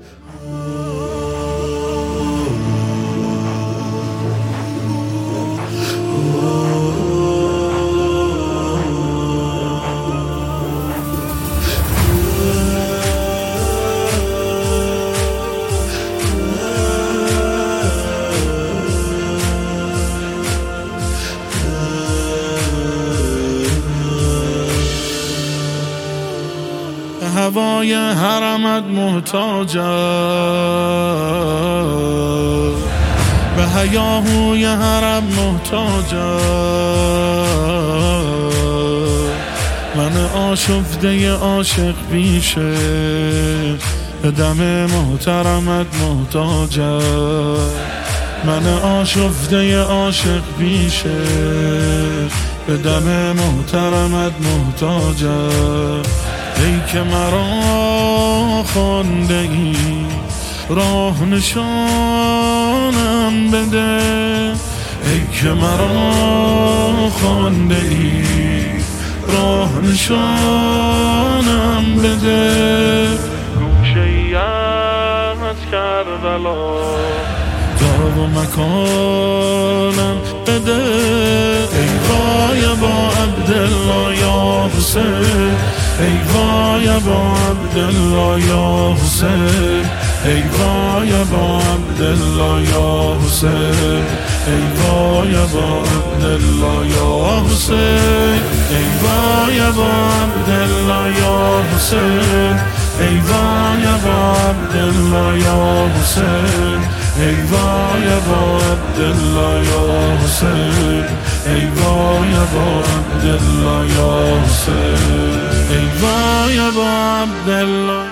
هوای حرمت محتاجم، به هیاهوی حرم محتاجم. من آشفته عاشق بیشه، به دم محترمت محتاجم. من آشفته عاشق بیشه، به دم محترمت محتاجم. ای که مرا خوانده ای راه نشانم بده، ای که مرا خوانده ای راه نشانم بده. گوشه ای از کربلا جا و مکانم بده، ای وای با عبدالله یا حسین، ای وای با عبدالله یا حسین، ای وای با عبدالله یا حسین، ای وای با عبدالله یا حسین، ای وای با عبدالله یا حسین، ای وای با عبدالله یا حسین، ای وای با عبدالله یا حسین، ای وای با عبدالله یا حسین، ای وای با عبدالله.